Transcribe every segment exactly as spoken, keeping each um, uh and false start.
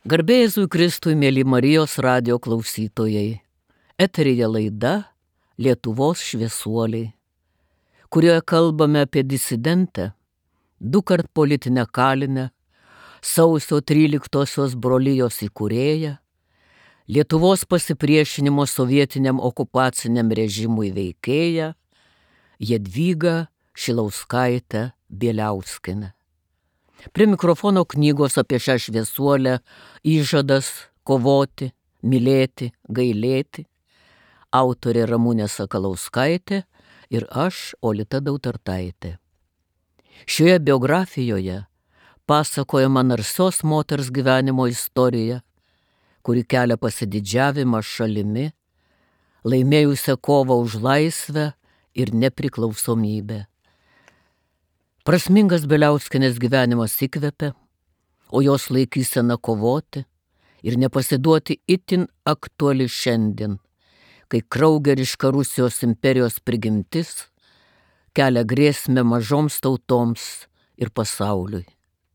Garbė Jėzui Kristui, mėly Marijos radijo klausytojai. Eteryje laida Lietuvos šviesuoliai, kurioje kalbame apie disidentę, dukart politinę kalinę, sausio tryliktosios brolijos įkūrėją, Lietuvos pasipriešinimo sovietiniam okupaciniam režimui veikėją Jadvygą Šilauskaitę Bieliauskienę. Prie mikrofono knygos apie šią šviesuolę Įžadas kovoti, mylėti, gailėti, autorė Ramunė Sakalauskaitė ir aš, Olita Dautartaitė. Šioje biografijoje pasakojama narsios moters gyvenimo istorija, kuri kelia pasididžiavimą šalimi, laimėjusią kovą už laisvę ir nepriklausomybę. Prasmingas Bieliauskienės gyvenimas įkvepia, o jos laikysena kovoti ir nepasiduoti itin aktuali šiandien, kai kraugeriška Rusijos imperijos prigimtis kelia grėsmę mažoms tautoms ir pasauliui.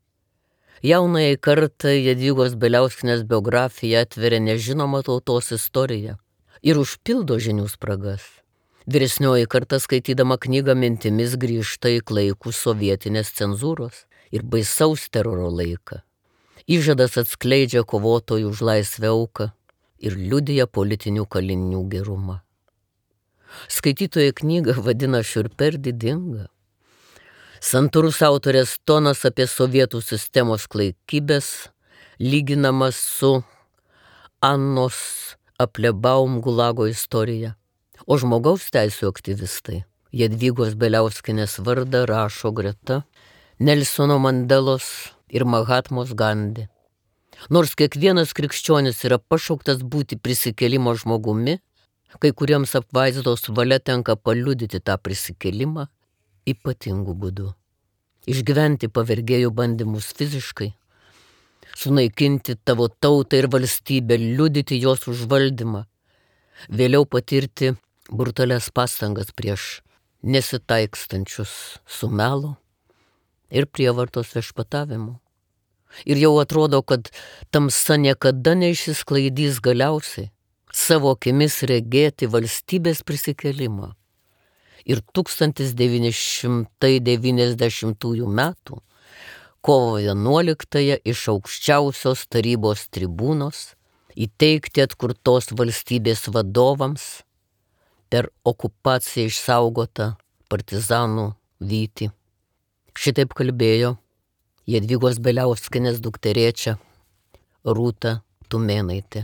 Jaunajai kartai Jadvygos Bieliauskienės biografija atveria nežinomą tautos istoriją ir užpildo žinių spragas. Vyresnioji karta skaitydama knygą mintimis grįžta į klaikų sovietinės cenzūros ir baisaus teroro laiką. Įžadas atskleidžia kovotojų už laisvę auką ir liudija politinių kalinių gerumą. Skaitytojai knygą vadina šiurpia ir didinga. Santūrus autorės tonas apie sovietų sistemos klaikybės lyginamas su Annos Aplebaum Gulago istorija. O žmogaus teisių aktyvistai Jadvygos Bieliauskienės vardą rašo greta Nelsono Mandelos ir Mahatmos Gandhi. Nors kiekvienas krikščionis yra pašauktas būti prisikėlimo žmogumi, kai kuriems apvaizdos valia tenka paliudyti tą prisikėlimą ypatingų būdų. Išgyventi pavergėjų bandymus fiziškai, sunaikinti tavo tautą ir valstybę, liudyti jos užvaldymą, vėliau patirti brutalias pastangas prieš nesitaikstančius su melu ir prievartos viešpatavimu. Ir jau atrodo, kad tamsa niekada neišsisklaidys, galiausiai savo akimis regėti valstybės prisikėlimą. Ir tūkstantis devyni šimtai devyniasdešimtųjų metų kovo vienuoliktąją iš aukščiausios tarybos tribūnos įteikti atkurtos valstybės vadovams per okupaciją išsaugotą partizanų vytį. Šitaip kalbėjo Jadvygos Bieliauskienės dukterėčia Rūta Tumėnaitė.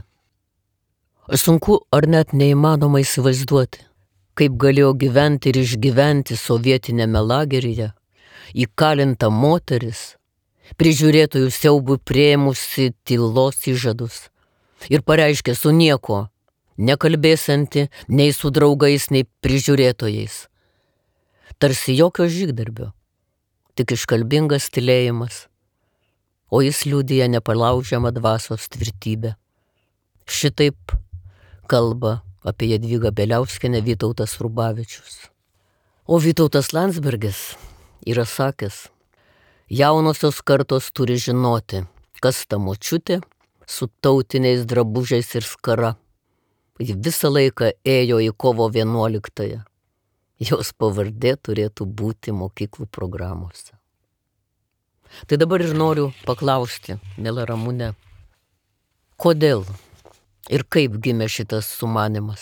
Sunku ar net neįmanoma įsivaizduoti, kaip galėjo gyventi ir išgyventi sovietinėme lageryje įkalinta moteris, prižiūrėtojų siaubui priėmusi tylos įžadus ir pareiškė su nieko nekalbėsianti nei su draugais, nei prižiūrėtojais. Tarsi jokio žygdarbio, tik iškalbingas tylėjimas, o jis liudija nepalaužiamą dvasios tvirtybę. Šitaip kalba apie Jadvygą Bieliauskienę Vytautas Rubavičius. O Vytautas Landsbergis yra sakęs, jaunosios kartos turi žinoti, kas ta močiutė su tautiniais drabužiais ir skara. Ji visą laiką ėjo į kovo vienuoliktąją. Jos pavardė turėtų būti mokyklų programuose. Tai dabar ir noriu paklausti, miela Ramune, kodėl ir kaip gimė šitas sumanymas?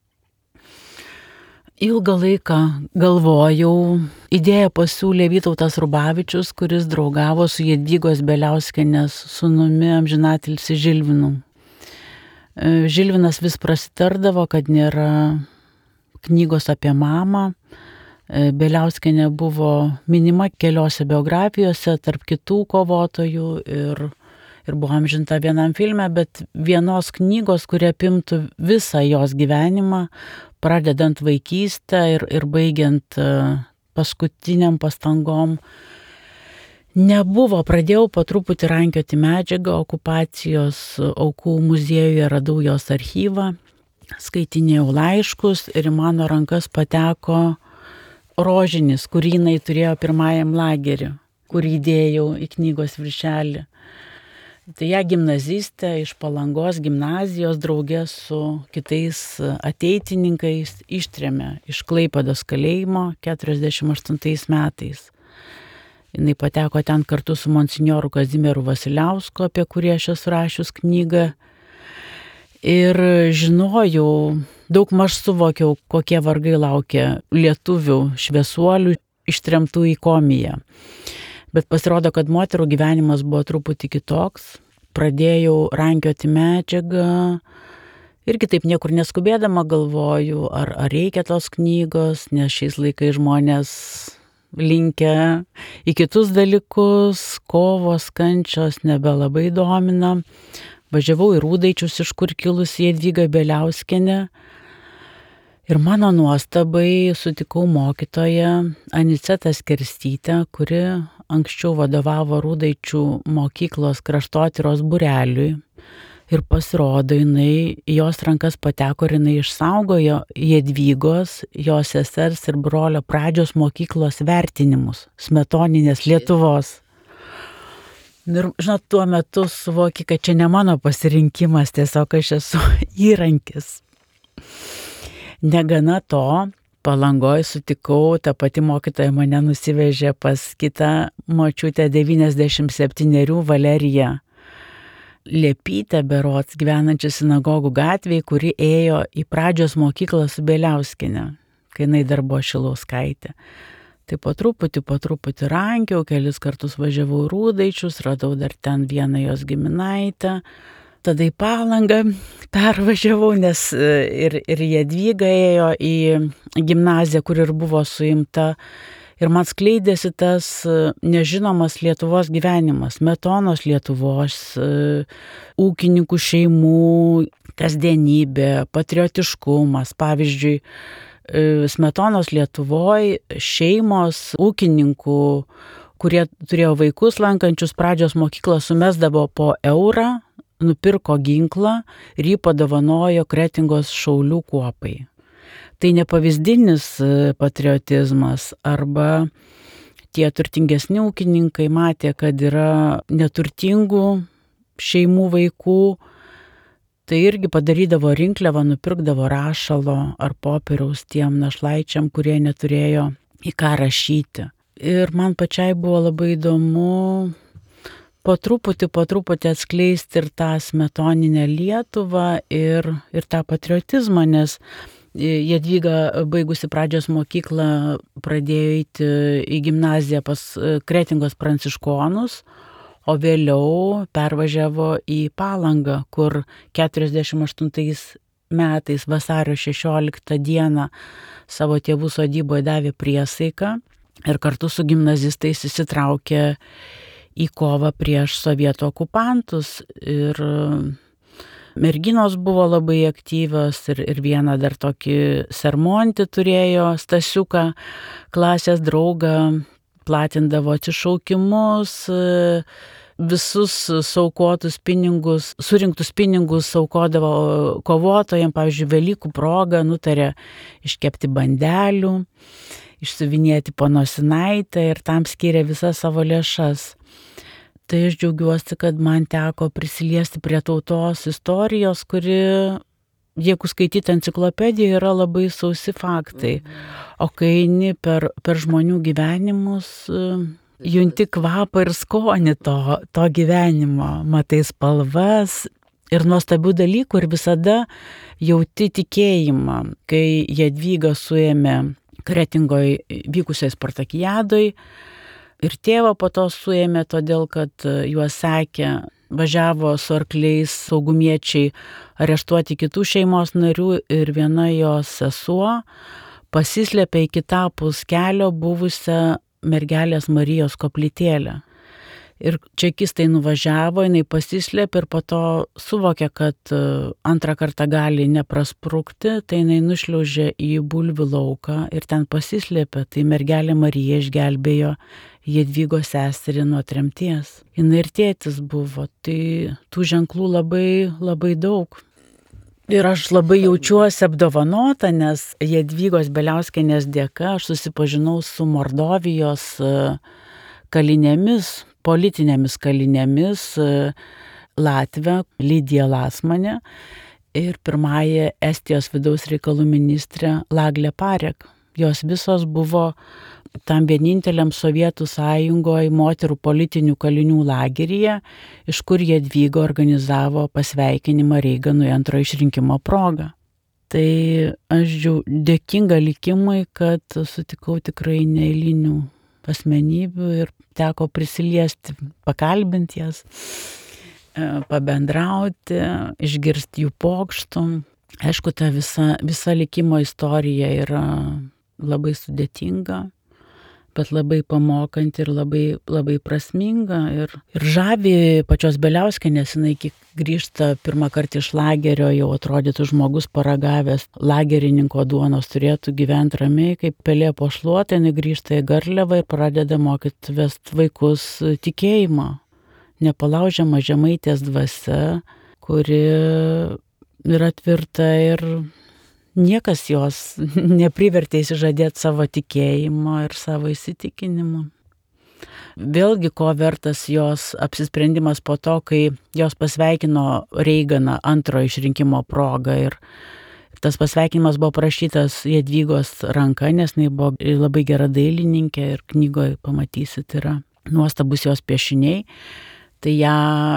Ilgą laiką galvojau, idėją pasiūlė Vytautas Rubavičius, kuris draugavo su Jadvygos Bieliauskienės sūnumi amžinatilsį Žilvinu. Žilvinas vis prasitardavo, kad nėra knygos apie mamą. Bieliauskienė buvo minima keliose biografijose tarp kitų kovotojų ir, ir buvo amžinta vienam filme, bet vienos knygos, kurie apimtų visą jos gyvenimą, pradedant vaikystę ir, ir baigiant paskutiniam pastangom, nebuvo. Pradėjau po truputį rankioti medžiagą, okupacijos aukų muziejuje radau jos archyvą, skaitinėjau laiškus ir į mano rankas pateko rožinis, kurį jinai turėjo pirmajam lagerį, kurį įdėjau į knygos viršelį. Tai ją gimnazistę iš Palangos gimnazijos draugė su kitais ateitininkais ištrėmė iš Klaipėdos kalėjimo keturiasdešimt aštuntais metais. Jinai pateko ten kartu su monsinjoru Kazimieru Vasiliausku, apie kurį aš esu rašius knygą. Ir žinojau, daug maž suvokiau, kokie vargai laukia lietuvių šviesuolių ištremtų į Komiją. Bet pasirodo, kad moterų gyvenimas buvo truputį kitoks. Pradėjau rankioti medžiagą ir kitaip niekur neskubėdama galvoju, ar, ar reikia tos knygos, nes šiais laikais žmonės linkę į kitus dalykus, kovos, kančios nebelabai domina. Važiavau į Rūdaičius, iš kur kilusi Jadvyga Bieliauskienė. Ir mano nuostabai sutikau mokytoją Anicetą Skerstytę, kuri anksčiau vadovavo Rūdaičių mokyklos kraštotyros būreliui. Ir pasirodo, jinai, jos rankas pateko ir jinai išsaugojo Jadvygos, jos sesers ir brolio pradžios mokyklos vertinimus smetoninės Lietuvos. Ir, žinot, tuo metu suvoki, kad čia ne mano pasirinkimas, tiesiog aš esu įrankis. Negana to, Palangoj sutikau, ta pati mokytoja mane nusivežė pas kitą močiutę devyniasdešimt septynerių Valeriją Liepytę berods, gyvenančią Sinagogų gatvėje, kuri ėjo į pradžios mokyklą su Bieliauskiene, kai jinai dar buvo Šilauskaitė. Tai po truputį, po truputį rankiau, kelis kartus važiavau į Rūdaičius, radau dar ten vieną jos giminaitę. Tada į Palangą pervažiavau, nes ir, ir Jadvyga ėjo į gimnaziją, kur ir buvo suimta. Ir man skleidėsi tas nežinomas Lietuvos gyvenimas, Smetonos Lietuvos, ūkininkų šeimų kasdienybė, patriotiškumas. Pavyzdžiui, Smetonos Lietuvoje šeimos ūkininkų, kurie turėjo vaikus lankančius pradžios mokyklą, sumesdavo po eurą, nupirko ginklą ir jį padovanojo Kretingos šaulių kuopai. Tai nepavyzdinis patriotizmas, arba tie turtingesni ūkininkai matė, kad yra neturtingų šeimų vaikų, tai irgi padarydavo rinkliavą, nupirkdavo rašalo ar popieriaus tiem našlaičiam, kurie neturėjo į ką rašyti. Ir man pačiai buvo labai įdomu po truputį, po truputį atskleisti ir tą smetoninę Lietuvą ir, ir tą patriotizmą, nes Jadvyga baigusi pradžios mokyklą pradėjo eiti į gimnaziją pas Kretingos pranciškonus, o vėliau pervažiavo į Palangą, kur keturiasdešimt aštuntais metais vasario šešioliktą dieną savo tėvų sodyboje davė priesaiką ir kartu su gimnazistais įsitraukė į kovą prieš sovietų okupantus. Ir merginos buvo labai aktyvios ir, ir vieną dar tokį Sermontį turėjo, Stasiuką, klasės draugą, platindavo atsišaukimus, visus saukotus pinigus, surinktus pinigus saukodavo kovotojams, pavyzdžiui, Velykų proga nutarė iškepti bandelių, išsiuvinėti po nosinaitę ir tam skyrė visas savo lėšas. Tai aš džiaugiuosi, kad man teko prisiliesti prie tautos istorijos, kuri, jeigu skaityti enciklopediją, yra labai sausi faktai. O kai eini per, per žmonių gyvenimus, junti kvapą ir skonį to, to gyvenimo, matai spalvas ir nuostabių dalykų ir visada jauti tikėjimą. Kai Jadvyga suėmė Kretingoje vykusiai Spartakiadoj, ir tėvą po to suėmė, todėl kad juos sekė, važiavo su arkliais saugumiečiai areštuoti kitų šeimos narių ir viena jos sesuo pasislėpė į kitapus kelio buvusią mergelės Marijos koplytėlę. Ir čekistai nuvažiavo, jinai pasislėpė ir po to suvokė, kad antrą kartą gali neprasprukti, tai jinai nušliaužė į bulvių lauką ir ten pasislėpė, tai mergelė Marija išgelbėjo Jadvygos seserį nuo tremties. Jinai ir tėtis buvo, tai tų ženklų labai, labai daug. Ir aš labai jaučiuosi apdovanota, nes Jadvygos Bieliauskienės dėka aš susipažinau su Mordovijos kalinėmis, politinėmis kalinėmis, Latvę Lidiją Lasmanę ir pirmąją Estijos vidaus reikalų ministrę Laglę Parek. Jos visos buvo tam vieninteliam Sovietų sąjungoje moterų politinių kalinių lageryje, iš kur Jadvyga organizavo pasveikinimą Reiganui antrojo išrinkimo progą. Tai aš dėkinga likimui, kad sutikau tikrai neeilinių asmenybių ir teko prisiliesti, pakalbinti jas, pabendrauti, išgirsti jų pokštų. Aišku, ta visa, visa likimo istorija yra labai sudėtinga, bet labai pamokanti ir labai, labai prasminga. Ir, ir žavi pačios Bieliauskienės, jinai grįžta pirmą kartą iš lagerio, jau atrodytų žmogus paragavęs lagerininko duonos, turėtų gyventi ramiai, kaip pelė po šluotą, jinai grįžta į Garliavą ir pradeda mokyti vest vaikus tikėjimo. Nepalaužiama žemaitės dvasia, kuri yra tvirta ir niekas jos neprivertė įsižadėti savo tikėjimo ir savo įsitikinimo. Vėlgi, ko vertas jos apsisprendimas po to, kai jos pasveikino Reiganą antrojo išrinkimo progą ir tas pasveikinimas buvo parašytas Jadvygos ranka, nes jinai buvo labai gera dailininkė ir knygoje pamatysit yra nuostabus jos piešiniai. Tai ją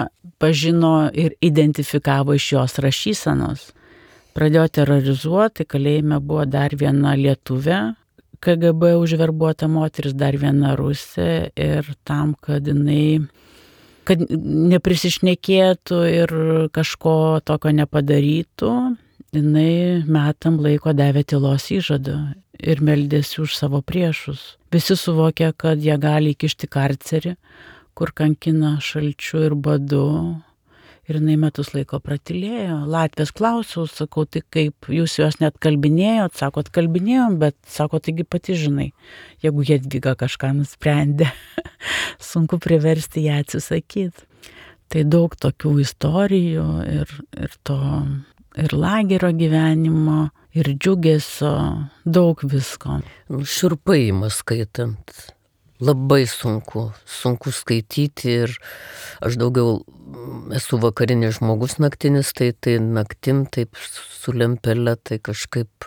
pažino ir identifikavo iš jos rašysenos. Pradėjo terrorizuoti, kalėjime buvo dar viena lietuvė, K G B užverbuota moteris, dar viena rusė ir tam, kad jinai, kad neprisišnekėtų ir kažko tokio nepadarytų, jinai metam laiko davė tylos įžadą ir meldėsi už savo priešus. Visi suvokė, kad jie gali įkišti karcerį, kur kankina šalčiu ir badu. Ir jinai metus laiko pratylėjo. Latvės klausiau, sakau, tai kaip jūs jos net kalbinėjot, sakot, kalbinėjom, bet sako, taigi pati žinai, jeigu Jadvyga kažką nusprendė, sunku priversti ją atsisakyti. Tai daug tokių istorijų ir, ir to, ir lagerio gyvenimo, ir džiugesio, daug visko. Šiurpai ima skaitant. Labai sunku, sunku skaityti ir aš daugiau esu vakarinis žmogus naktinis, tai, tai naktim taip su lempele, tai kažkaip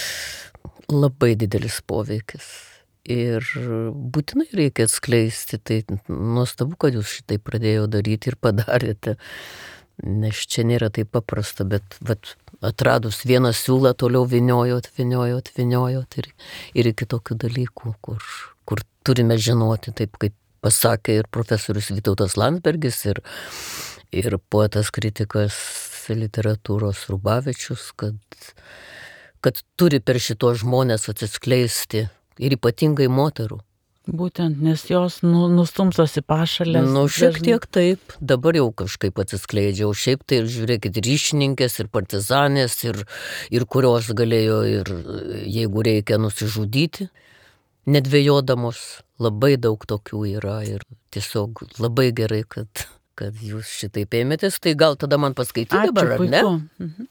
labai didelis poveikis. Ir būtinai reikia atskleisti, tai nuostabu, kad jūs šitai pradėjo daryti ir padarėte, nes čia nėra taip paprasta, bet vat, atradus vieną siūlą toliau vyniojot, vyniojot, vyniojot ir, ir iki tokių dalykų, kur... kur turime žinoti, taip kaip pasakė ir profesorius Vytautas Landsbergis, ir, ir poetas kritikas literatūros Rubavičius, kad, kad turi per šitos žmonės atsiskleisti ir ypatingai moterų. Būtent, nes jos nu, nustumtos į pašalės. Nu, šiek tiek taip, dabar jau kažkaip atsiskleidžiau, šiaip tai žiūrėkit, ryšininkės ir partizanės, ir, ir kurios galėjo ir, jeigu reikia, nusižudyti. Nedvėjodamos, labai daug tokių yra ir tiesiog labai gerai, kad, kad jūs šitaip ėmėtės, tai gal tada man paskaityti dabar, ar ne? Mhm.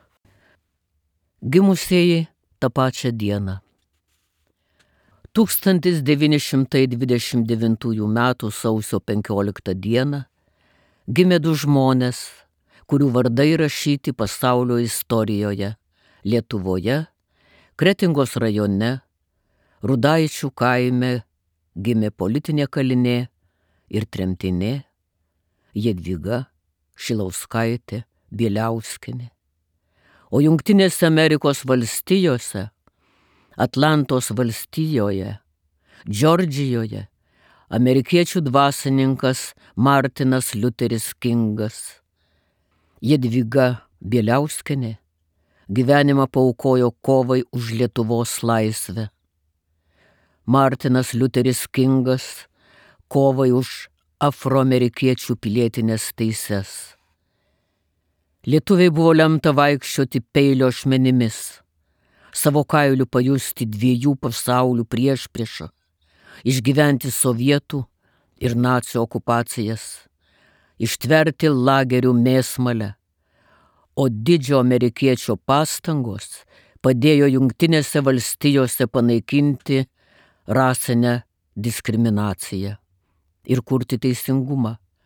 Gimusieji tą pačią dieną. tūkstantis devyni šimtai dvidešimt devintųjų metų sausio penkioliktą dieną gimė du žmonės, kurių vardai rašyti pasaulio istorijoje Lietuvoje, Kretingos rajone, Rudaičių kaime gimė politinė kalinė ir tremtinė Jadvyga Šilauskaitė Bieliauskienė. O Jungtinėse Amerikos valstijose, Atlantos valstijoje, Džordžijoje, amerikiečių dvasininkas Martinas Liuteris Kingas. Jadvyga Bieliauskienė gyvenimą paaukojo kovai už Lietuvos laisvę. Martinas Liuteris Kingas kovai už afroamerikiečių pilietinės teises. Lietuviai buvo lemta vaikščioti peilio ašmenimis, savo kailiu pajusti dviejų pasaulių priešpriešą, išgyventi sovietų ir nacių okupacijas, ištverti lagerių mėsmalę, o didžio amerikiečio pastangos padėjo Jungtinėse valstijose panaikinti rasinę diskriminaciją ir kurti teisingumą,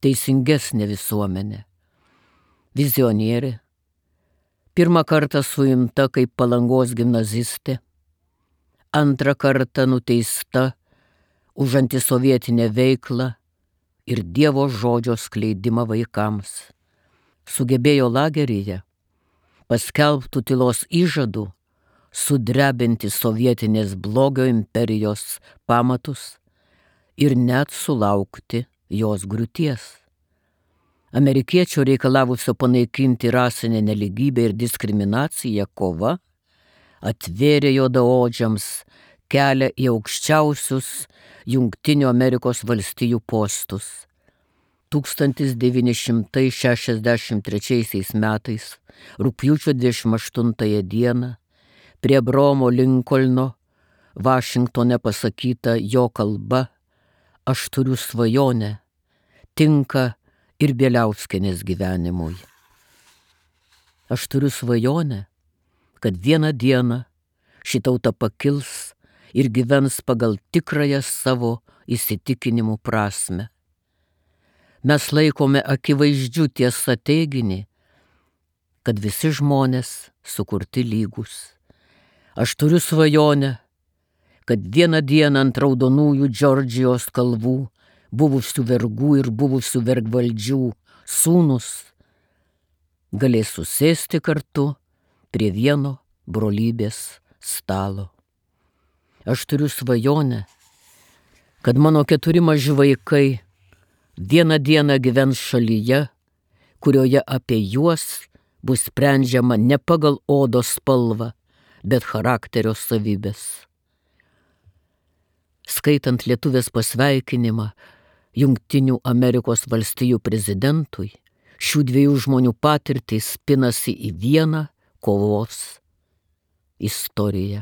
teisingesnė visuomenė. Vizionierė, pirmą kartą suimta kaip Palangos gimnazistė, antrą kartą nuteista už antisovietinę veiklą ir Dievo žodžio skleidimą vaikams. Sugebėjo lageryje paskelbtų tylos įžadų sudrebinti sovietinės blogio imperijos pamatus ir net sulaukti jos griūties. Amerikiečio reikalavusio panaikinti rasinę neligybę ir diskriminaciją kova atvėrė juodaodžiams kelią į aukščiausius Jungtinių Amerikos valstijų postus. tūkstantis devyni šimtai šešiasdešimt trečiaisiais metais, rugpjūčio dvidešimt aštuntąją dieną, prie Abraomo Linkolno Vašingtone pasakyta jo kalba "Aš turiu svajonę" tinka ir Bieliauskienės gyvenimui. Aš turiu svajonę, kad vieną dieną ši tauta pakils ir gyvens pagal tikrąją savo įsitikinimų prasme. Mes laikome akivaizdžių tiesą teiginį, kad visi žmonės sukurti lygus. Aš turiu svajonę, kad vieną dieną ant raudonųjų Džordžijos kalvų buvusių vergų ir buvusių vergvaldžių sūnus galės susėsti kartu prie vieno brolybės stalo. Aš turiu svajonę, kad mano keturi maži vaikai vieną dieną gyvens šalyje, kurioje apie juos bus sprendžiama ne pagal odos spalvą, bet charakterio savybės. Skaitant lietuvės pasveikinimą Jungtinių Amerikos valstijų prezidentui, šių dviejų žmonių patirtys pinasi į vieną kovos istoriją.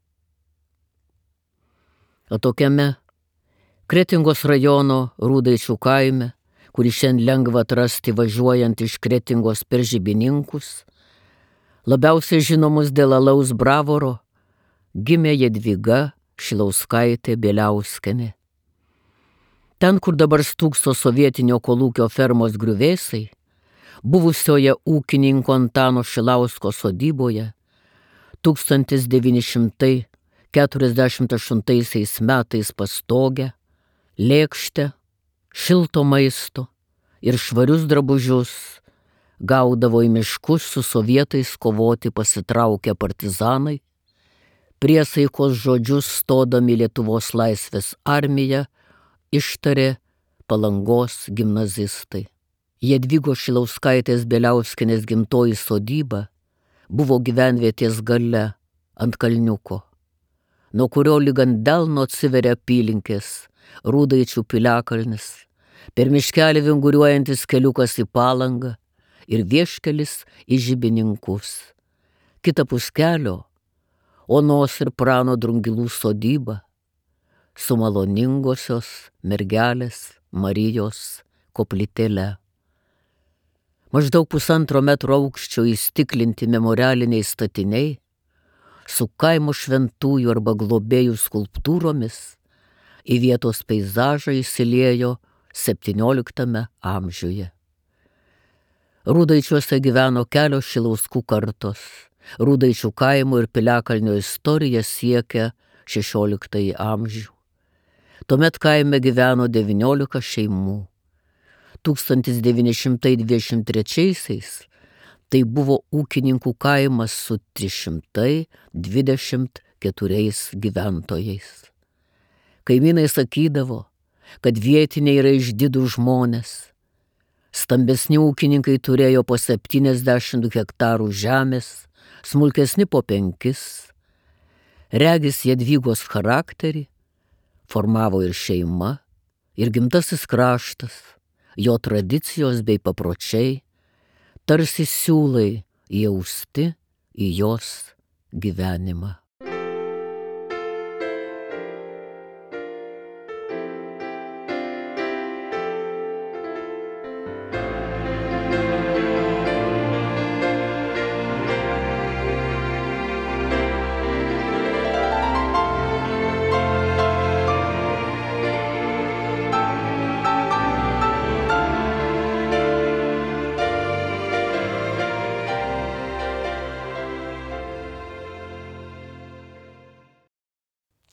Atokiame Kretingos rajono Rūdaičių kaime, kurį šiandien lengva atrasti važiuojant iš Kretingos per Žibininkus, labiausiai žinomus dėl alaus Bravoro, gimė Jadvyga Šilauskaitė Bieliauskienė. Ten, kur dabar stūkso sovietinio kolūkio fermos griuvėsiai, buvusioje ūkininko Antano Šilausko sodyboje, tūkstantis devyni šimtai keturiasdešimt aštuntaisiais metais pastogę, lėkštę, šilto maisto ir švarius drabužius gaudavo į miškus su sovietais kovoti pasitraukę partizanai, priesaikos žodžius stodami Lietuvos laisvės armiją ištarė Palangos gimnazistai. Jadvygos Šilauskaitės Bieliauskienės gimtoji sodyba buvo gyvenvietės gale ant kalniuko, nuo kurio lyg ant delno atsiveria apylinkės, Rūdaičių piliakalnis, per miškelį vinguriuojantis keliukas į Palangą ir vieškelis į Žibininkus. Kitapus kelio Onos ir Prano Drungilų sodyba su maloningosios mergelės Marijos koplytėle. Maždaug pusantro metro aukščio įstiklinti memorialiniai statiniai su kaimo šventųjų arba globėjų skulptūromis į vietos peizažą įsiliejo septynioliktame amžiuje. Rūdaičiuose gyveno kelios Šilauskų kartos. Rūdaičių kaimo ir piliakalnio istorija siekia šešioliktąjį amžių. Tuomet kaime gyveno devyniolika šeimų. tūkstantis devyni šimtai dvidešimt trečiaisiais tai buvo ūkininkų kaimas su trys šimtai dvidešimt keturiais gyventojais. Kaimynai sakydavo, kad vietiniai yra išdidų žmonės. Stambesni ūkininkai turėjo po septyniasdešimt hektarų žemės, smulkesni po penkis. Regis Jadvygos charakterį formavo ir šeima, ir gimtasis kraštas, jo tradicijos bei papročiai, tarsi siūlai įausti į jos gyvenimą.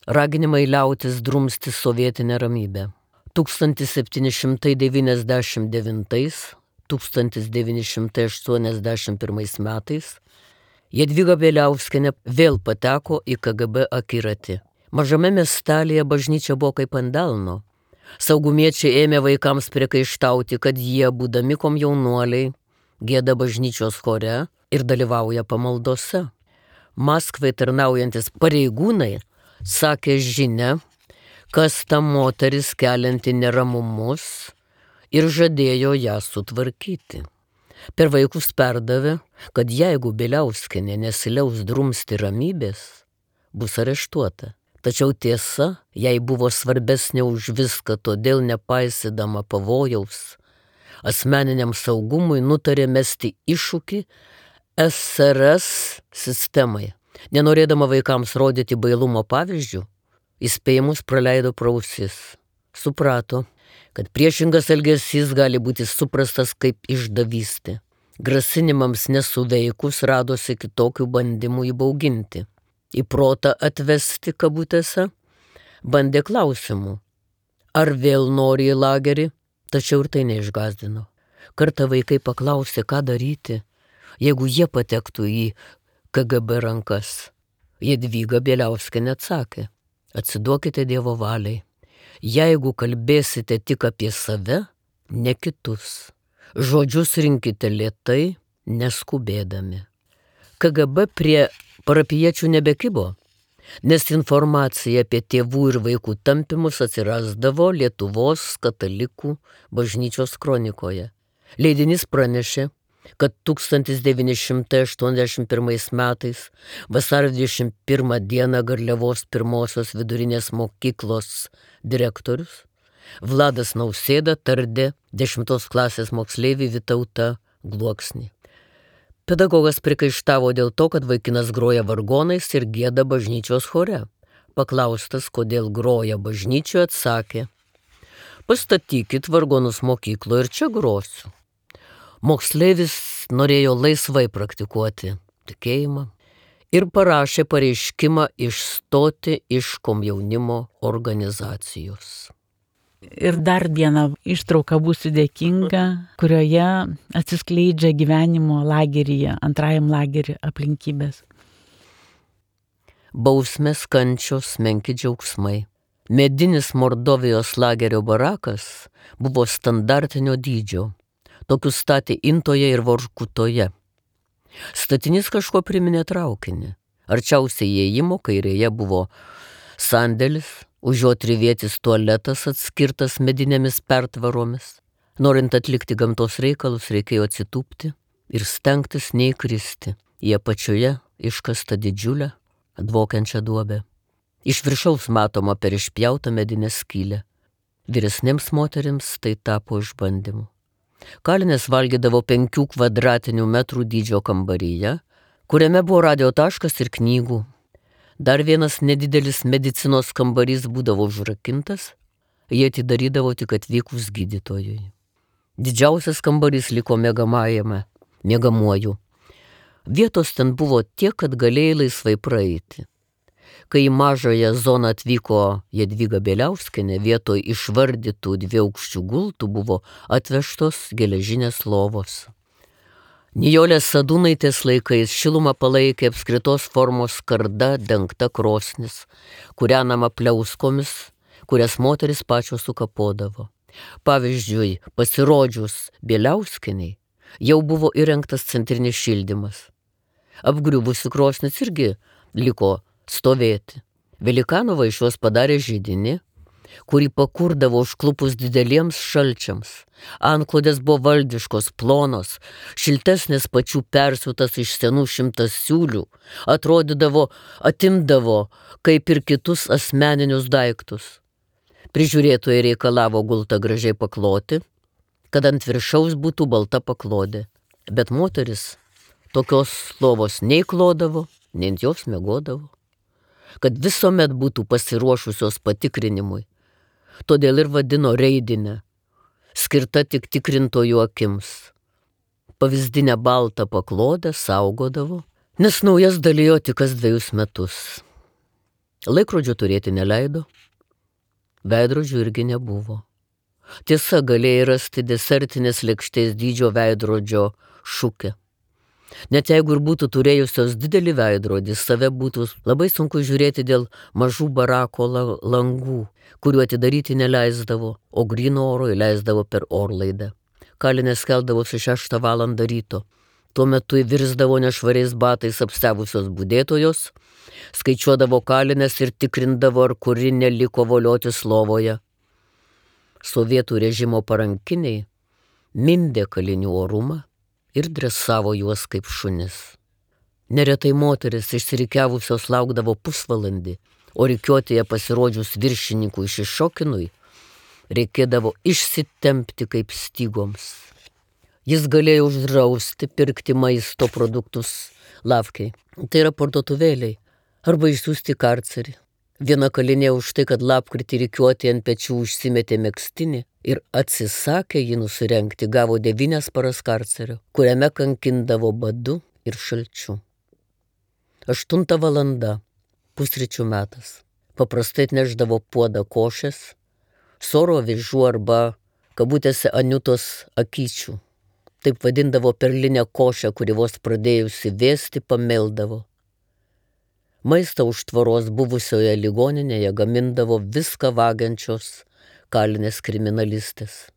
raginimai liautis drumsti sovietinę ramybę. tūkstantis septyni šimtai devyniasdešimt devintais - tūkstantis devyni šimtai aštuoniasdešimt pirmais metais Jadvyga Bieliauskienė vėl pateko į K G B akiratį. Mažame miestelėje bažnyčia buvo kaip ant delno. Saugumiečiai ėmė vaikams priekaištauti, kad jie, būdami komjaunuoliai, gieda bažnyčios chore ir dalyvauja pamaldose. Maskvai tarnaujantis pareigūnai sakė žinią, kas ta moteris kelianti neramumus ir žadėjo ją sutvarkyti. Per vaikus perdavė, kad jeigu Bieliauskienė nesiliaus drumsti ramybės, bus areštuota. Tačiau tiesa, jai buvo svarbesnė už viską, todėl nepaisydama pavojaus, asmeniniam saugumui nutarė mesti iššūkį S R S sistemai. Nenorėdama vaikams rodyti bailumo pavyzdžių, įspėjimus praleido pro ausis. Suprato, kad priešingas elgesys gali būti suprastas kaip išdavystė. Grasinimams nesuveikus radosi kitokių bandymų įbauginti. Į protą atvesti kabutėse, bandė klausimų. Ar vėl nori į lagerį? Tačiau ir tai neišgazdino. Kartą vaikai paklausė, ką daryti, jeigu jie patektų į K G B rankas. Jadvyga Bieliauskienė atsakė, atsiduokite Dievo valiai. Jeigu kalbėsite tik apie save, ne kitus. Žodžius rinkite lėtai, neskubėdami. K G B prie parapiečių nebekibo, nes informacija apie tėvų ir vaikų tampymus atsirasdavo Lietuvos katalikų bažnyčios kronikoje. Leidinys pranešė, kad tūkstantis devyni šimtai aštuoniasdešimt pirmais metais vasario dvidešimt pirmą dieną Garliavos pirmosios vidurinės mokyklos direktorius Vladas Nausėda tardė dešimtos klasės moksleivį Vytautą Gluoksnį. Pedagogas prikaištavo dėl to, kad vaikinas groja vargonais ir gieda bažnyčios chore. Paklaustas, kodėl groja bažnyčioje, atsakė, pastatykit vargonus mokykloje ir čia grosiu. Moksleivis norėjo laisvai praktikuoti tikėjimą ir parašė pareiškimą išstoti iš komjaunimo organizacijos. Ir dar vieną ištrauką būsiu dėkinga, kurioje atsiskleidžia gyvenimo lageryje, antrajam lagerį aplinkybės. Bausmės, kančios, menki džiaugsmai. Medinis Mordovijos lagerio barakas buvo standartinio dydžio. Tokius statė Intoje ir Vorkutoje. Statinys kažko priminė traukinį. Arčiausiai įėjimo kairėje buvo sandėlis, už jo trivietis tualetas atskirtas medinėmis pertvaromis. Norint atlikti gamtos reikalus, reikėjo atsitūpti ir stengtis neįkristi į apačioje iškastą didžiulę, dvokiančią duobę. Iš viršaus matoma per išpjautą medinę skylę. Vyresnėms moterims tai tapo išbandymu. Kalinės valgydavo penkių kvadratinių metrų dydžio kambaryje, kuriame buvo radio taškas ir knygų. Dar vienas nedidelis medicinos kambarys būdavo užrakintas, jie atidarydavo tik atvykus gydytojui. Didžiausias kambarys liko miegamajame, miegamuoju. Vietos ten buvo tiek, kad galėjai laisvai praeiti. Kai į mažąją zoną atvyko Jadvyga Bieliauskienė, vietoj išvardytų dviaukščių gultų buvo atvežtos geležinės lovos. Nijolės Sadūnaitės laikais šilumą palaikė apskritos formos skarda dengta krosnis, kūrenama pliauskomis, kurias moteris pačios sukapodavo. Pavyzdžiui, pasirodžius Bieliauskienei, jau buvo įrengtas centrinis šildymas. Apgriuvusi krosnis irgi liko stovėti. Velikanova iš juos padarė židinį, kurį pakurdavo užklupus dideliems šalčiams. Antklodės buvo valdiškos, plonos, šiltesnės pačių persiūtas iš senų šimtas siūlių, atrodydavo, atimdavo, kaip ir kitus asmeninius daiktus. Prižiūrėtojai reikalavo gultą gražiai pakloti, kad ant viršaus būtų balta paklodė. Bet moteris tokios lovos nei klodavo, nei ant jos miegodavo, kad visuomet būtų pasiruošusios patikrinimui. Todėl ir vadino reidinę, skirta tik tikrintojų akims. Pavyzdinę baltą paklodę saugodavo, nes naujas dalijo tik kas dviejus metus. Laikrodžio turėti neleido, veidrodžių irgi nebuvo. Tiesa, galėjai rasti desertinės lėkštės dydžio veidrodžio šukę. Net jeigu ir būtų turėjusios didelį veidrodį, save būtų labai sunku žiūrėti dėl mažų barako langų, kuriuo atidaryti neleisdavo, o gryno oro įleisdavo per orlaidę. Kalinės keldavosi šeštą valandą ryto. Tuo metu įvirsdavo nešvariais batais apstebusios budėtojos, skaičiuodavo kalinės ir tikrindavo, ar kuri neliko voliotis lovoje. Sovietų režimo parankiniai mindė kalinių orumą ir dresavo juos kaip šunis. Neretai moteris išsirikiavusios laukdavo pusvalandį, o rikiuotėje pasirodžius viršininkui Šišokinui reikėdavo išsitempti kaip stygoms. Jis galėjo uždrausti pirkti maisto produktus lavkiai, tai yra parduotuvėliai, arba išsiųsti karcerį. Viena kalinė už tai, kad lapkritį rikiuotė ant pečių užsimetė megztinį ir atsisakė jį nusirengti, gavo devynias paras karcerio, kuriame kankindavo badu ir šalčiu. Aštunta valanda, pusryčių metas. Paprastai atnešdavo puodą košės, soro avižų arba kabutėse Aniutos akyčių. Taip vadindavo perlinę košę, kuri vos pradėjusi vėsti pameldavo. Maistą už tvoros buvusioje ligoninėje gamindavo viską vagiančios kalinės kriminalistės.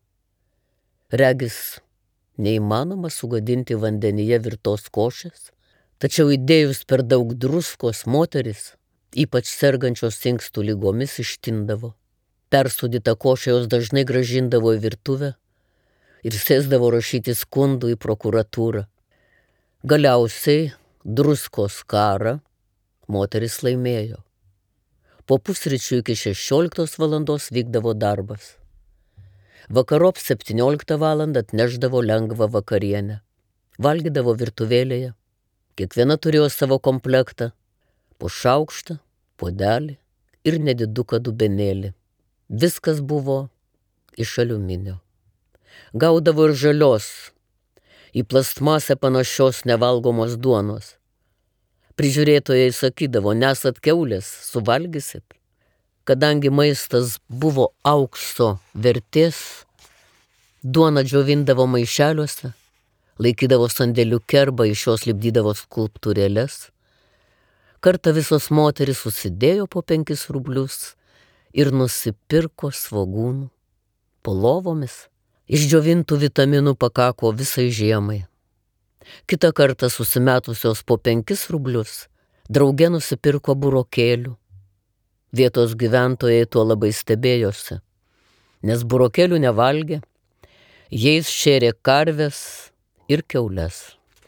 Regis, neįmanoma sugadinti vandenyje virtos košės, tačiau įdėjus per daug druskos moteris, ypač sergančios inkstų lygomis, ištindavo. Persūdytą košę jos dažnai grąžindavo į virtuvę ir sėsdavo rašyti skundų į prokuratūrą. Galiausiai druskos karą moteris laimėjo. Po pusryčių iki šešioliktos valandos vykdavo darbas. Vakarop septynioliktą valandą atnešdavo lengvą vakarienę. Valgydavo virtuvėlėje. Kiekviena turėjo savo komplektą. Po šaukštą, puodelį ir nediduką dubenėlį. Viskas buvo iš aliuminio. Gaudavo ir žalios, į plastmasę panašios nevalgomos duonos. Prižiūrėtojai sakydavo, nesat kiaulės, suvalgysit. Kadangi maistas buvo aukso vertės, duoną džiovindavo maišeliuose, laikydavo sandėliuke arba iš jos lipdydavo skulptūrėles. Kartą visos moterys susidėjo po penkis rublius ir nusipirko svogūnų. Po lovomis išdžiovintų vitaminų pakako visai žiemai. Kitą kartą susimetusios po penkis rublius drauge nusipirko burokėlių. Vietos gyventojai tuo labai stebėjosi, nes burokėlių nevalgė, jais šėrė karves ir kiaules.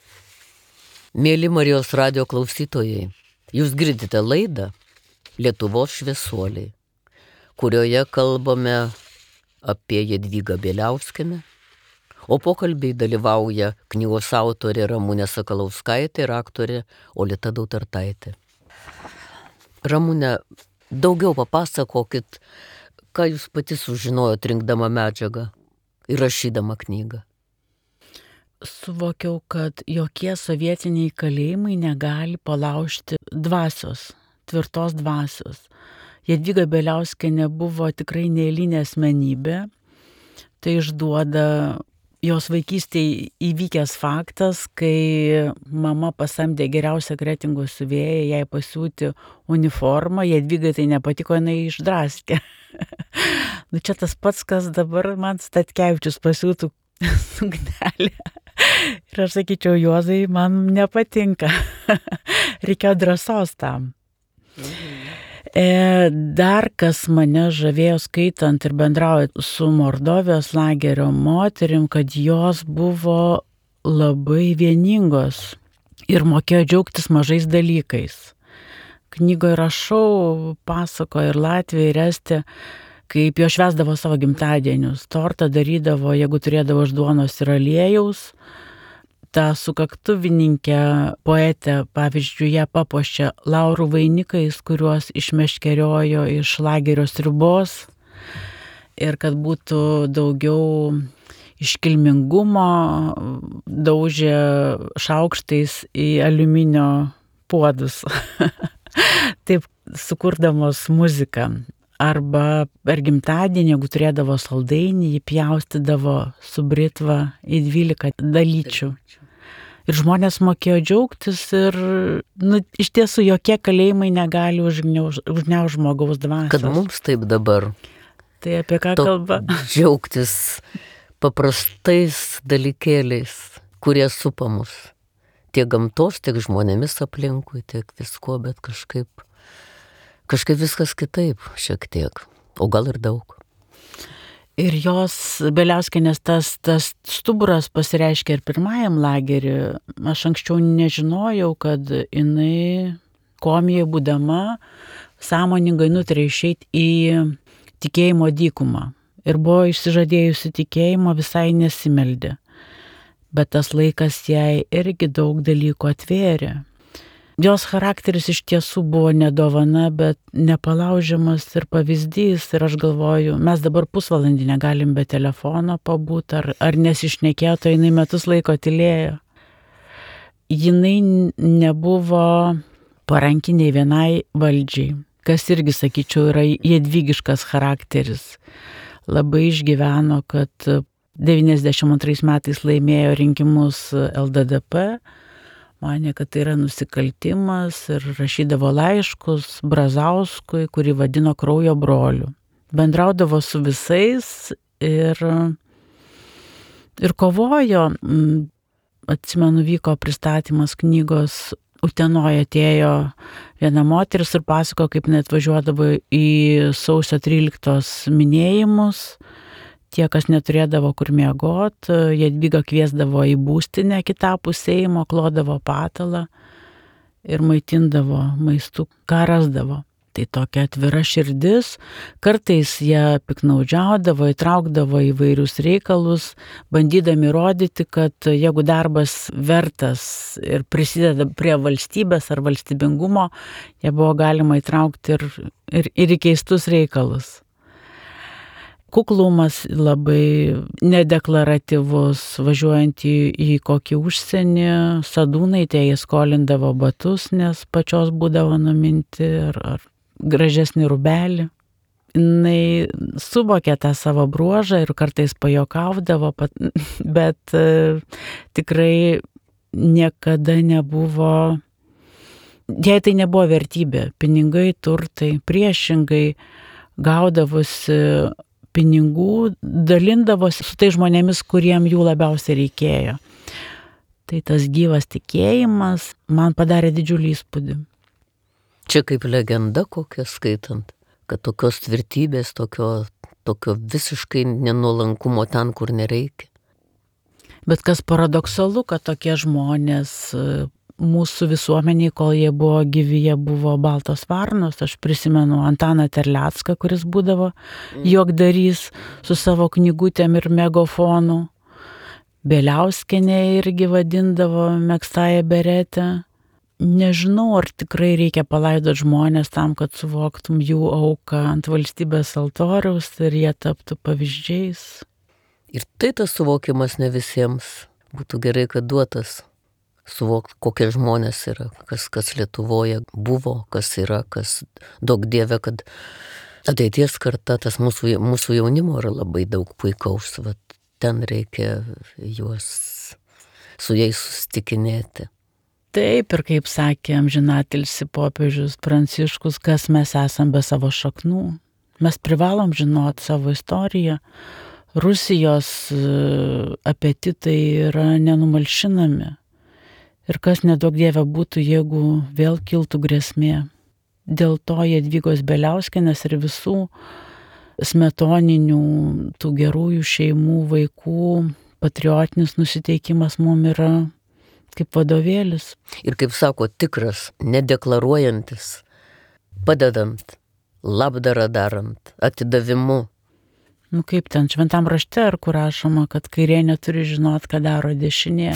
Mėly Marijos radijo klausytojai, jūs girdite laidą Lietuvos šviesuoliai, kurioje kalbame apie Jadvygą Bieliauskienę, o pokalbiai dalyvauja knygos autorė Ramunė Sakalauskaitė ir aktorė Olita Dautartaitė. Ramune, daugiau papasakokit, ką jūs pati sužinojot rinkdama medžiagą ir rašydama knygą. Suvokiau, kad jokie sovietiniai kalėjimai negali palaužti dvasios, tvirtos dvasios. Jadvyga Bieliauskienė buvo tikrai neeilinė asmenybė. Tai išduoda jos vaikystėje įvykęs faktas, kai mama pasamdė geriausią Kretingos siuvėją jai pasiūti uniformą, Jadvygai tai nepatiko, jinai išdraskė. Nu čia tas pats, kas dabar man Statkevičius pasiūtų suknelę. Ir aš sakyčiau, Juozai, man nepatinka. Reikėjo drąsos tam. Mhm. E, dar kas mane žavėjo skaitant ir bendraujant su Mordovijos lagerio moterim, kad jos buvo labai vieningos ir mokėjo džiaugtis mažais dalykais. Knygoje rašau, pasakoja ir Latvija, ir Estija, kaip jo švęsdavo savo gimtadienius. Tortą darydavo, jeigu turėdavo iš duonos ir aliejaus. Ta sukaktuvininkė poetė, pavyzdžiui, ją papuošė laurų vainikais, kuriuos išmeškeriojo iš lagerio sriubos. Ir kad būtų daugiau iškilmingumo, daužė šaukštais į aliuminio puodus. Taip sukurdamos muziką. Arba per gimtadienį, jeigu turėdavo saldainį, jį pjaustydavo su britva į dvylika dalyčių. Ir žmonės mokėjo džiaugtis ir, nu, iš tiesų jokie kalėjimai negali užgniaužti žmogaus dvasios. Kad mums taip dabar. Tai apie ką kalba? Džiaugtis paprastais dalykėliais, kurie supa mus. Tiek gamtos, tiek žmonėmis aplinkui, tiek visko, bet kažkaip, kažkaip viskas kitaip šiek tiek, o gal ir daug. Ir jos Bieliauskienės tas, tas stuburas pasireiškia ir pirmajam lagerį. Aš anksčiau nežinojau, kad jinai komijoje būdama sąmoningai nutarė išeiti į tikėjimo dykumą. Ir buvo išsižadėjusi tikėjimo, visai nesimeldė. Bet tas laikas jai irgi daug dalykų atvėrė. Jos charakteris iš tiesų buvo nedovana, bet nepalaužiamas ir pavyzdys. Ir aš galvoju, mes dabar pusvalandį negalim be telefono pabūt, ar, ar nesišnekėjo, tai jinai metus laiko tylėjo. Jinai nebuvo parankiniai vienai valdžiai, kas irgi, sakyčiau, yra jadvygiškas charakteris. Labai išgyveno, kad devyniasdešimt antrais metais laimėjo rinkimus L D D P, manė, kad tai yra nusikaltimas ir rašydavo laiškus Brazauskui, kurį vadino kraujo broliu. Bendraudavo su visais ir, ir kovojo. Atsimenu, vyko pristatymas knygos Utenoje, atėjo viena moteris ir pasako, kaip net važiuodavo į sausio tryliktos minėjimus. Tie, kas neturėdavo kur miegot, Jadvyga kviesdavo į būstinę kitapus Seimo, klodavo patalą ir maitindavo maistu, ką rasdavo. Tai tokia atvira širdis, kartais jie piknaudžiaudavo, įtraukdavo įvairius reikalus, bandydami rodyti, kad jeigu darbas vertas ir prisideda prie valstybės ar valstybingumo, jie buvo galima įtraukti ir, ir, ir į keistus reikalus. Kuklumas labai nedeklaratyvus, važiuojant į, į kokį užsienį, Sadūnaitė jie skolindavo batus, nes pačios būdavo numinti ar, ar gražesnį rūbelį. Jinai suvokė tą savo bruožą ir kartais pajuokaudavo, bet tikrai niekada nebuvo, jai tai nebuvo vertybė. Pinigai, turtai, priešingai gaudavosi pinigų, dalindavosi su tai žmonėmis, kuriem jų labiausiai reikėjo. Tai tas gyvas tikėjimas man padarė didžiulį įspūdį. Čia kaip legenda kokia skaitant, kad tokios tvirtybės, tokio, tokio visiškai nenuolankumo ten, kur nereikia. Bet kas paradoksalu, kad tokie žmonės mūsų visuomeniai, kol jie buvo gyvi, jie buvo baltos varnos. Aš prisimenu Antaną Terlecką, kuris būdavo juokdarys su savo knygutėm ir megafonu. Bieliauskienė irgi vadindavo megztąją beretę. Nežinau, ar tikrai reikia palaidoti žmonės tam, kad suvoktum jų auką ant valstybės altoriaus ir jie taptų pavyzdžiais. Ir tai tas suvokimas ne visiems. Būtų gerai, kad duotas suvokti, kokie žmonės yra, kas, kas Lietuvoje buvo, kas yra, kas daug dieve, kad ateities karta, tas mūsų, mūsų jaunimo yra labai daug puikaus. Vat ten reikia juos, su jais susitikinėti. Taip, ir kaip sakė amžinatilsį popiežius Pranciškus, kas mes esam be savo šaknų. Mes privalom žinoti savo istoriją. Rusijos apetitai yra nenumalšinami. Ir kas neduok dieve būtų, jeigu vėl kiltų grėsmė. Dėl to Jadvygos Bieliauskienės ir visų smetoninių, tų gerųjų šeimų, vaikų, patriotinis nusiteikimas mum yra kaip vadovėlis. Ir kaip sako, tikras, nedeklaruojantis, padedant, labdarą darant, atidavimu. Nu kaip ten šventam rašte, ar kur rašoma, kad kairė neturi žinot, ką daro dešinė.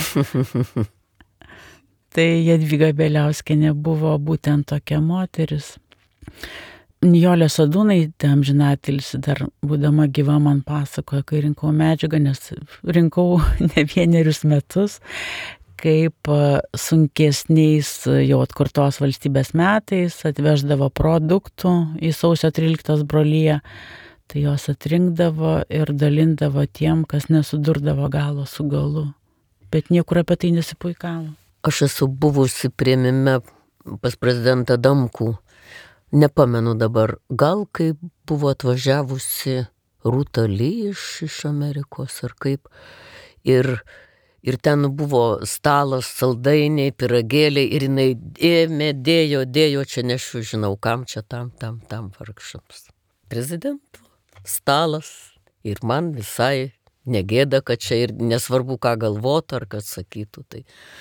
Tai Jadvyga Bieliauskienė buvo būtent tokia moteris. Nijolė Sadūnaitė, amžinatilsį, dar būdama gyva man pasakojo, kai rinkau medžiagą, nes rinkau ne vienerius metus. kaip sunkesniais jau atkurtos valstybės metais atveždavo produktų į sausio tryliktos broliją, tai jos atrinkdavo ir dalindavo tiem, kas nesudurdavo galo su galu. Bet niekur apie tai nesipuikavo. Aš esu buvusi priėmime pas prezidentą Adamkų. Nepamenu dabar, gal kai buvo atvažiavusi Rūta Lee iš, iš Amerikos ar kaip. Ir, ir ten buvo stalas, saldainiai, piragėliai ir jinai ėmė, dėjo, dėjo, čia nešiu, žinau, kam čia tam, tam, tam vargšams. Prezidentų stalas ir man visai negėda, kad čia ir nesvarbu, ką galvotų ar kad sakytų. Tai,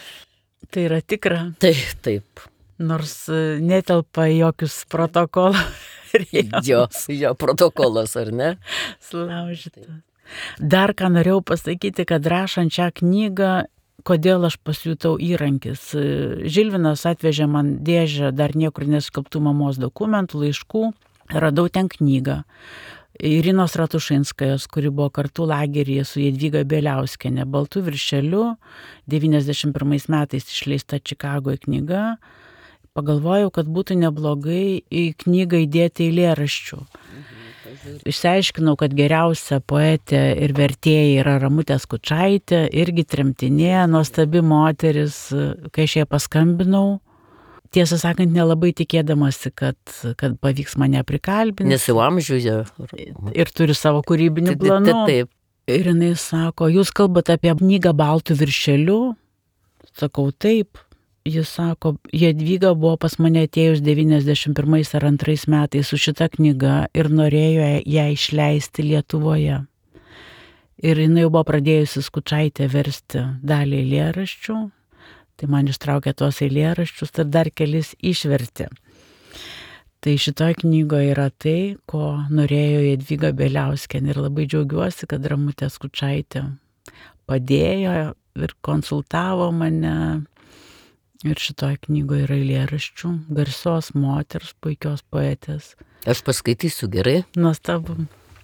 tai yra tikra. Taip, taip. Nors netelpa jokius protokolą. jo, jo protokolas, ar ne? Slaužytas. Dar ką norėjau pasakyti, kad rašant šią knygą, kodėl aš pasijutau įrankis. Žilvinas atvežė man dėžę dar niekur neskelbtų mamos dokumentų, laiškų. Radau ten knygą. Irinos Ratušinskajos, kuri buvo kartu lageryje su Jadvyga Bieliauskienė, baltų viršeliu, devyniasdešimt pirmais metais išleista Čikagoje knyga. Pagalvojau, kad būtų neblogai į knygą įdėti eilėraščių. Išsiaiškinau, kad geriausia poetė ir vertėja yra Ramutė Skučaitė, irgi tremtinė, nuostabi moteris, kai aš ją paskambinau. Tiesą sakant, nelabai tikėdamasi, kad, kad pavyks mane prikalbinti. Nes jau amžiuje. Ir turi savo kūrybinių planų. Taip. Ir jinai sako, jūs kalbate apie knygą baltų viršeliu? Sakau, taip. Jis sako, Jadvyga buvo pas mane atėjus devyniasdešimt pirmais ar antrais metais su šita knyga ir norėjo ją išleisti Lietuvoje. Ir jinai jau buvo pradėjusi Skučaitė versti dalį eilėraščių, tai man ištraukė tuos eilėraščius ir dar kelis išvertė. Tai šitoje knygoje yra tai, ko norėjo Jadvyga Bieliauskienė ir labai džiaugiuosi, kad Ramutė Skučaitė padėjo ir konsultavo mane. Ir šitoje knygoje yra eilėraščių, garsios moters, puikios poetės. Aš paskaitysiu, gerai? Nuostabu.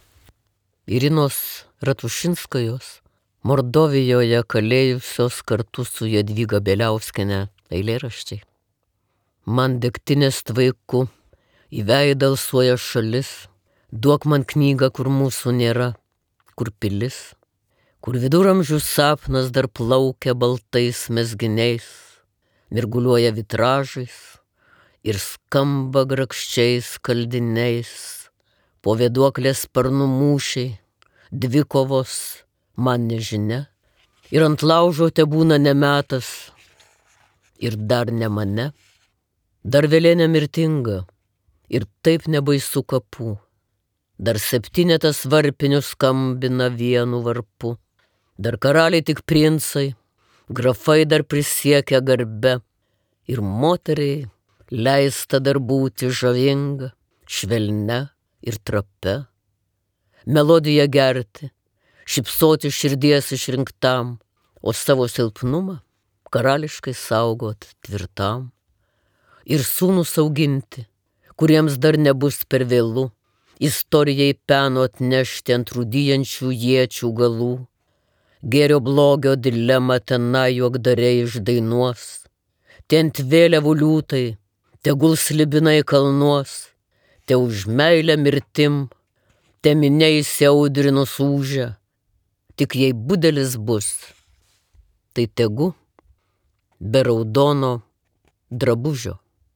Irinos Ratušinskajos, Mordovijoje kalėjusios kartu su Jadvyga Bieliauskienė eilėraščiai. Man degtinės tvaiku, į veidą alsuoja šalis, duok man knygą, kur mūsų nėra, kur pilis, kur viduramžių sapnas dar plaukia baltais mezginiais, mirguliuoja vitražais ir skamba grakščiais kaldiniais, po vėduoklės sparnų mūšiai, dvikovos man nežinia, ir ant laužo tebūna nemetas, ir dar ne mane, dar vėlė nemirtinga, ir taip nebaisu kapų, dar septynetas varpinių skambina vienu varpu, dar karaliai tik princai, grafai dar prisiekia garbe, ir moteriai leista dar būti žavinga, švelnia ir trape, melodiją gerti, šypsoti širdies išrinktam, o savo silpnumą karališkai saugot tvirtam, ir sūnus auginti, kuriems dar nebus per vėlu, istorijai peno atnešti ant rūdijančių iečių galų, gėrio blogio dilemą tenai juokdariai išdainuos, ten vėliavų liūtai, tegul slibinai kalnuos, te už meilę mirtim, te miniai siaudrinus ūžia, tik jei budelis bus, tai tegu be raudono drabužio.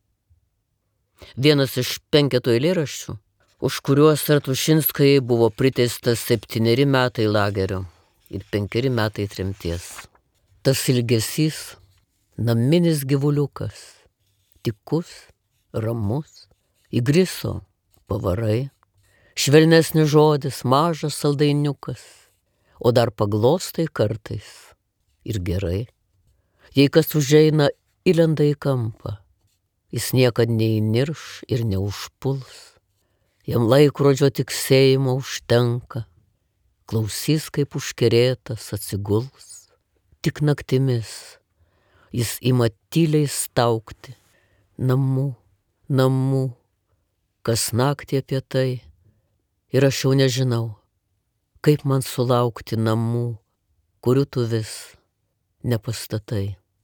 Vienas iš penketo eilėraščių, už kuriuos Ratušinskajai buvo priteistas septyneri metai lagerio ir penkeri metai tremties. Tas ilgesys, naminis gyvuliukas, tikus, ramus, įgriso pavarai, švelnesnis žodis, mažas saldainiukas, o dar paglostai kartais ir gerai. Jei kas užeina, įlenda į kampą, jis niekad neįnirš ir neužpuls, jam laikrodžio tiksėjimo užtenka, klausys kaip užkerėtas atsiguls, tik naktimis jis ima tyliai staukti, namų, namų, kas naktį apie tai, ir aš jau nežinau, kaip man sulaukti namų, kurių tu vis nepastatai.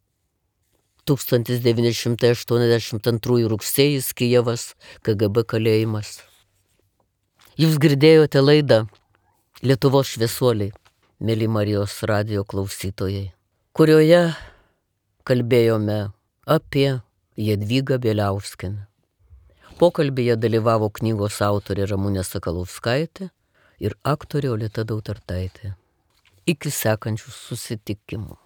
tūkstantis devyni šimtai aštuoniasdešimt antrųjų rugsėjis Kijevas, K G B kalėjimas. Jūs girdėjote laidą Lietuvos šviesuoliai, mėly Marijos radijo klausytojai, kurioje kalbėjome apie Jadvygą Bieliauskienę. Pokalbėje dalyvavo knygos autorė Ramunė Sakalauskaitė ir aktorė Oleta Dautartaitė. Iki sekančių susitikimų.